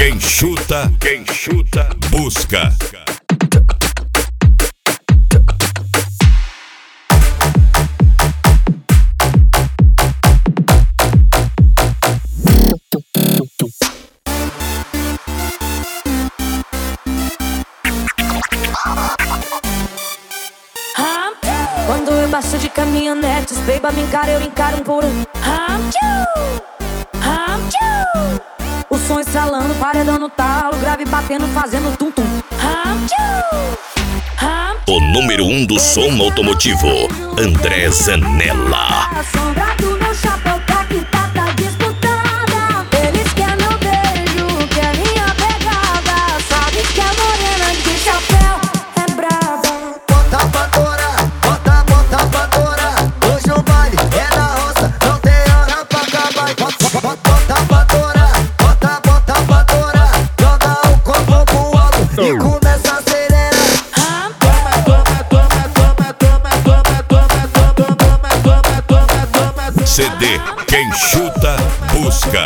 Quem chuta, busca. Quando eu baixo de caminhonetes, baby, me encara, eu encaro um por um. O som estralando, paredão no talo, grave batendo, fazendo tum-tum. O número 1 do som automotivo, André Zanella. A sombra do meu chapéu tá disputada. Eles querem meu beijo, quer minha pegada. Sabe que a morena de chapéu é brava. Bota pra torar, bota pra torar. Hoje o baile é na roça, não tem hora pra acabar. Bota pra torar, bota pra torar. Joga o corpo pro alto e começa a acelerar. CD Quem Chuta, Busca.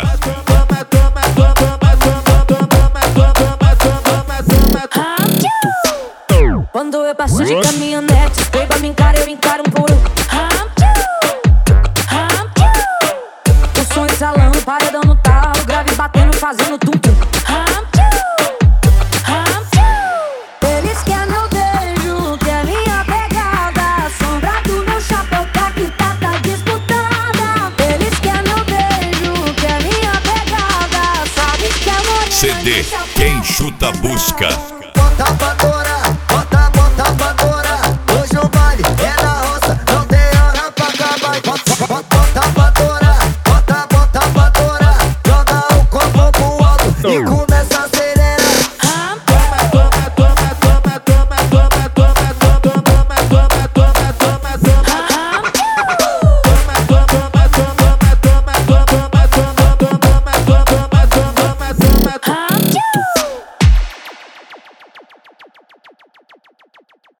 Quando eu passo de caminhonete, baby, me encara, eu encaro um por um. O som estralando, paredão no talo, grave batendo, fazendo tum-tum. Eles querem meu beijo, quer minha pegada. A sombra do meu chapéu tá disputada. Eles querem meu beijo, quer minha pegada. Sabe que a morena CD Quem Chuta, Busca. Bota pra torar, bota pra torar. Hoje o baile é na roça, não tem hora pra acabar. Bota pra torar, bota pra torar. Joga o corpo pro alto e começa